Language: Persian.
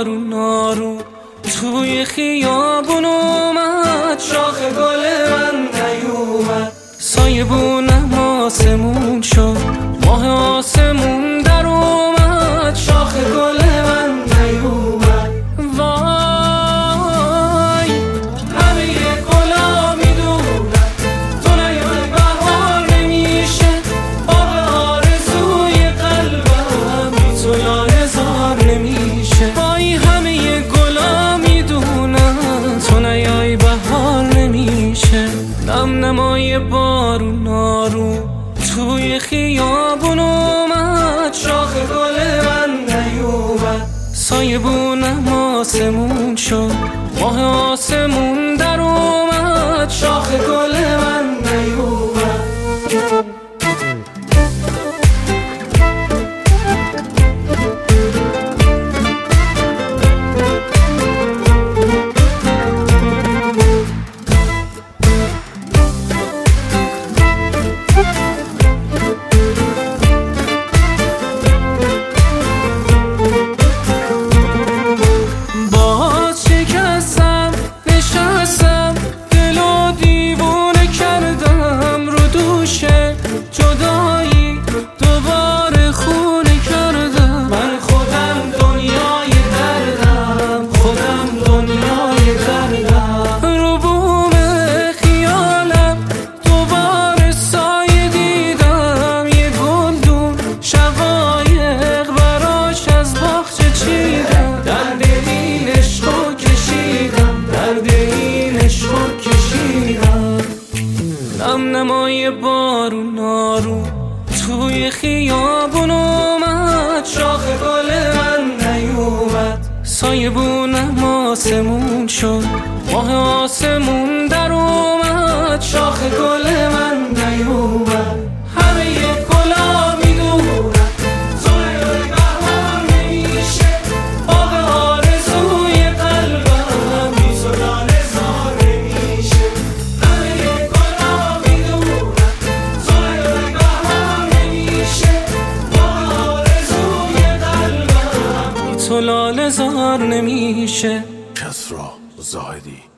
بارون آروم توی خیابون اومد، شاخ گل من نیومد. سایبونم آسمون شد، ماه آسمون در اومد، شاخ گل من نیومد. وای همه گلا میدونن تو نیای بهار نمیشه، باغ آرزوی قلبم بی تو لاله‌زار نمیشه. وای همه گلا میدونن تو نیای بهار نمیشه. نم نمای بارون آروم توی خیابون اومد، شاخ گل من نیومد. سایبونم آسمون شد، ماه آسمون در اومد، شاخ گل من نیومد. جدایی دوباره خونه کردم، من خودم دنیای دردم، خودم دنیای دردم. رو بوم خیالم دوباره سایه دیدم، یه گلدون شقایق براش از باغچه چیدم. درد این عشقو کشیدم، درد این عشقو کشیدم. نم نمای بارون آروم توی خیابون اومد، شاخ گل من نیومد. سایبونم آسمون شد، ماه آسمون در اومد، شاخ گل من نیومد. همه گلا میدونن تو نیای بهار نمیشه، باغ آرزوی قلبم بی تو لاله‌زار نمیشه. همه گلا میدونن تو نیای بهار نمیشه، باغ آرزوی قلبم بی تو لاله‌زار نمیشه. کسری زاهدی